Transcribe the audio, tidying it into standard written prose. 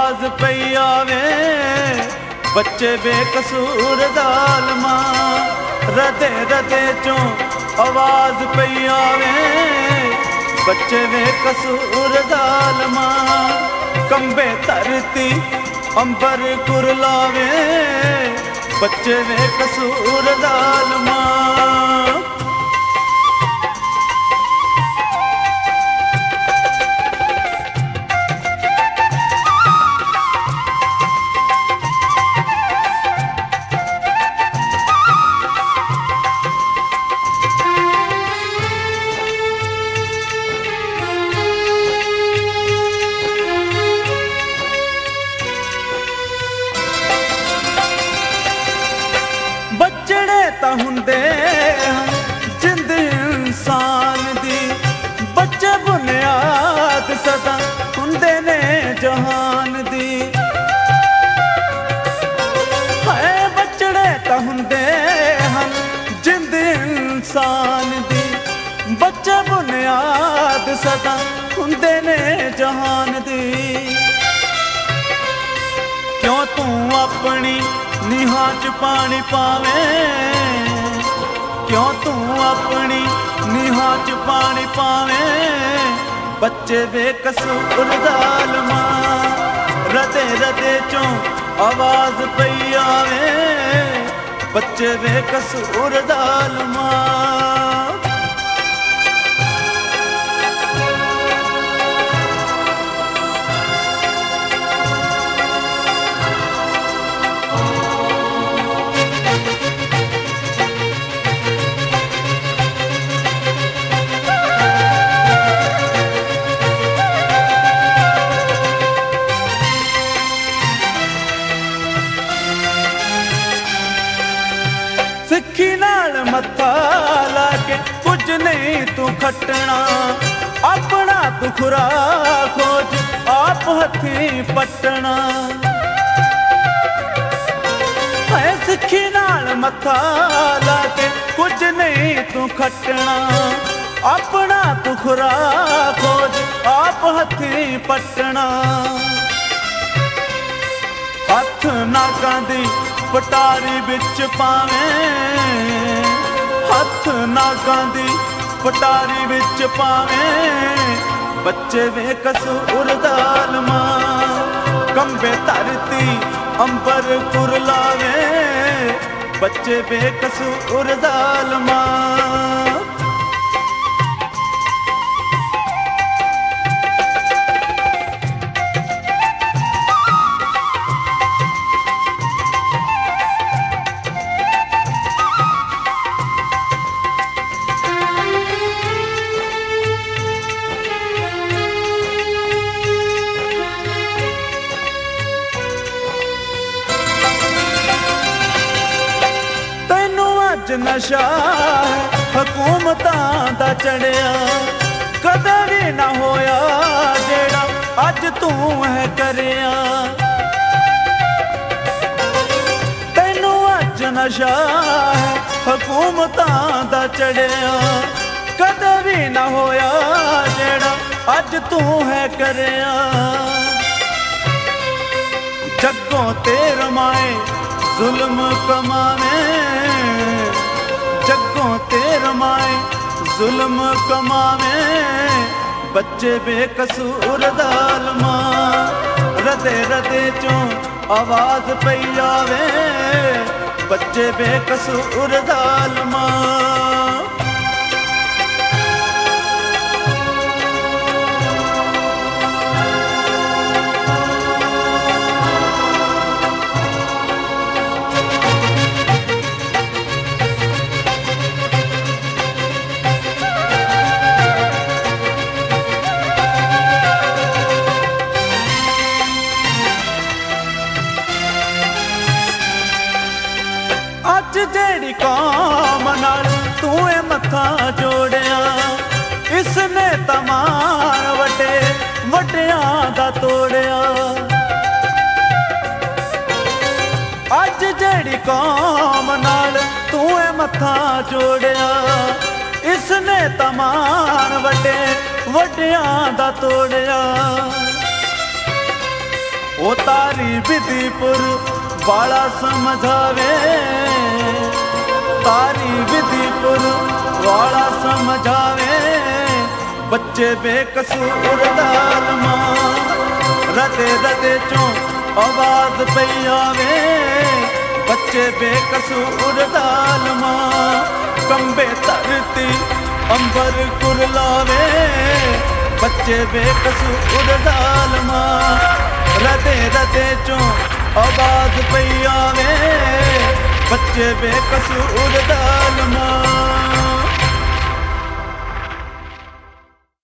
आवाज पई आवे बच्चे बेकसूर ज़ालिमा। रदे रदे चों आवाज पई आवे बच्चे बेकसूर ज़ालिमा। कंबे धरती अंबर कुरलावे बच्चे बेकसूर ज़ालिमा। बचड़े तां हुंदे जिंद इंसान दी, बच्चे बुनियाद सदा हुंदे ने जहान दी। हाय बचड़े तां हुंदे जिंद इंसान दी, बच्चे बुनियाद सदा हुंदे ने जहान दी। क्यों तू अपनी नीहां च पानी पावे, क्यों तू अपनी नीहां च पानी पावे बच्चे बेकसूर ज़ालिमा। रदे रदे चों आवाज पई आवे बच्चे बेकसूर ज़ालिमा। सिक्खी नाल मत्था ला के कुछ नहीं तू खटना, अपना तू खुराक खोज आप हथी पटना। है सिक्खी नाल मत्था ला के कुछ नहीं तू खटना, अपना तू खुराक खोज आप हथी पटना। हथ नाकां दी पटारी बिच पावे, हथ नागां दी पटारी बिच पावे बच्चे बेकसूर ज़ालिमा। कंबे धरती अंबर कुरलावे बच्चे बेकसूर ज़ालिमा। नशा है हुकूमतां दा चढ़िया, कदे भी ना होया जेड़ा अज तू है करिया। तैनू अज नशा है हुकूमतां दा चढ़िया, कदे भी ना होया जेड़ा अज तू है करिया। जग्गों ते रमाए जुल्म कमावे, जग्गों ते रमाए जुल्म कमावे बच्चे बेकसूर ज़ालिमा। रदे रदे चों आवाज पई आवे बच्चे बेकसूर ज़ालिमा। अज जेड़ी कौम नाल तू मत्था जोड़िया, इसने तमार वटे वटियां दा तोड़िया। अज जेड़ी कौम नाल तू मत्था जोड़िया, इसने तमार वटे वटियां दा तोड़िया। ਉਹ ਤਾਰੀ ਵਿਧੀਪੁਰ ਵਾਲਾ ਸਮਝਾਵੇ, ਤਾਰੀ ਵਿਧੀਪੁਰ ਵਾਲਾ ਸਮਝਾਵੇ, ਬੱਚੇ ਬੇਕਸੂਰ ਜ਼ਾਲਮਾਂ। ਰਤੇ ਰਤੇ ਚੋਂ ਆਵਾਜ਼ ਪਈ ਆਵੇ, ਬੱਚੇ ਬੇਕਸੂਰ ਜ਼ਾਲਮਾਂ। ਕੰਬੇ ਧਰਤੀ ਅੰਬਰ ਕੁਰਲਾਵੇ, ਬੱਚੇ ਬੇਕਸੂਰ ਜ਼ਾਲਮਾਂ। ਰਤੇ ਰਤੇ ਚੋਂ ਆਵਾਜ਼ ਪਈ ਆਵੇ, ਬੱਚੇ ਬੇਕਸੂਰ ਜ਼ਾਲਮਾਂ।